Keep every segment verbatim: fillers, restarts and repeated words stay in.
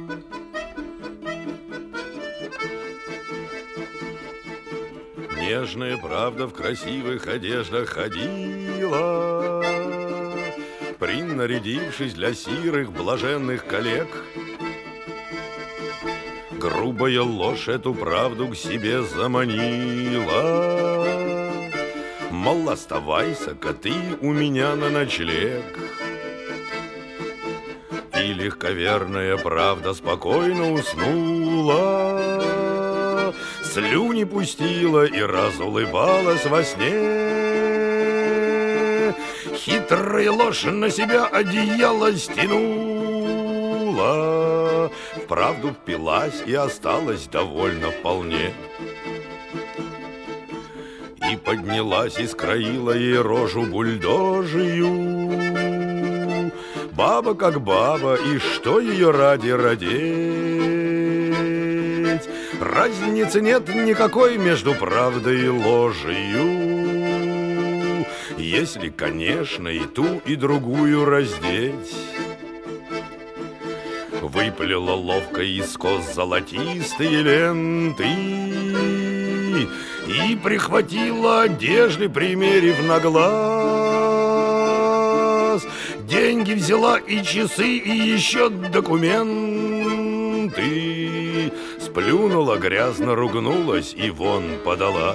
Нежная правда в красивых одеждах ходила, принарядившись для сирых блаженных коллег. Грубая ложь эту правду к себе заманила, мол, оставайся-ка ты у меня на ночлег. И легковерная правда спокойно уснула, слюни пустила и разулыбалась во сне. Хитрая ложь на себя одеяло стянула, в правду впилась и осталась довольна вполне. И поднялась и скроила ей рожу бульдожию. Баба как баба, и что ее ради родить? Разницы нет никакой между правдой и ложью, если, конечно, и ту, и другую раздеть. Выплела ловко из кос золотистые ленты и прихватила одежды, примерив на глаз. Деньги взяла и часы, и еще документы. Сплюнула, грязно ругнулась и вон подалась.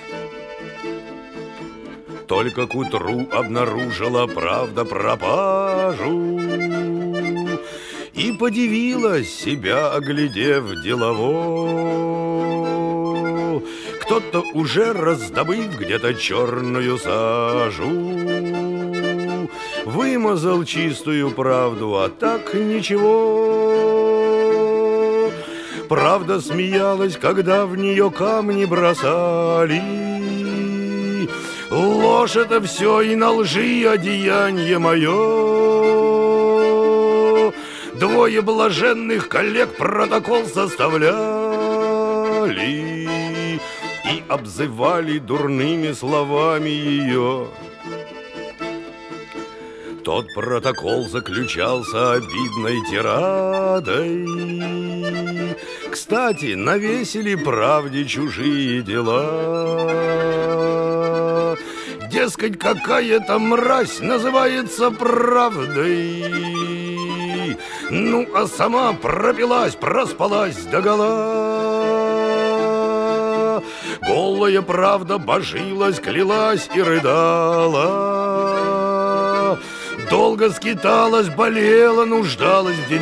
Только к утру обнаружила правда пропажу и подивилась, себя оглядев делово. Кто-то уже, раздобыв где-то черную сажу, вымазал чистую правду, а так ничего. Правда смеялась, когда в нее камни бросали. Ложь — это все, и на лжи одеяние мое. Двое блаженных коллег протокол составляли и обзывали дурными словами ее. Тот протокол заключался обидной тирадой. Кстати, навесили правде чужие дела. Дескать, какая-то мразь называется правдой. Ну, а сама пропилась, проспалась догола. Голая правда божилась, клялась и рыдала. Долго скиталась, болела, нуждалась в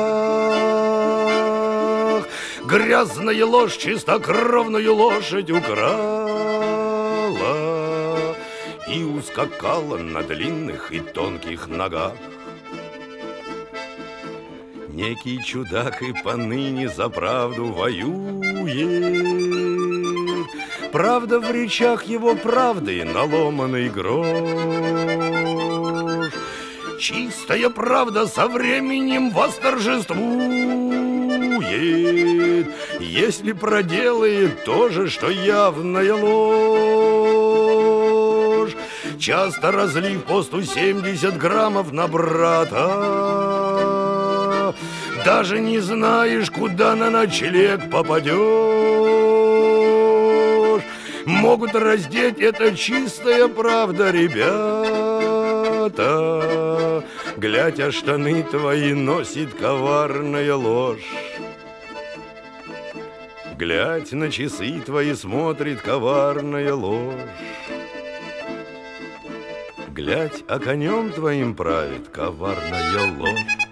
деньгах. Грязная ложь чистокровную лошадь украла и ускакала на длинных и тонких ногах. Некий чудак и поныне за правду воюет. Правда в речах его правды наломанный грош. Чистая правда со временем восторжествует, если проделает то же, что явная ложь. Часто разлив по сто семьдесят граммов на брата, даже не знаешь, куда на ночлег попадешь. Могут раздеть, это чистая правда, ребята. Глядь, а штаны твои носит коварная ложь. Глядь, на часы твои смотрит коварная ложь. Глядь, а конем твоим правит коварная ложь.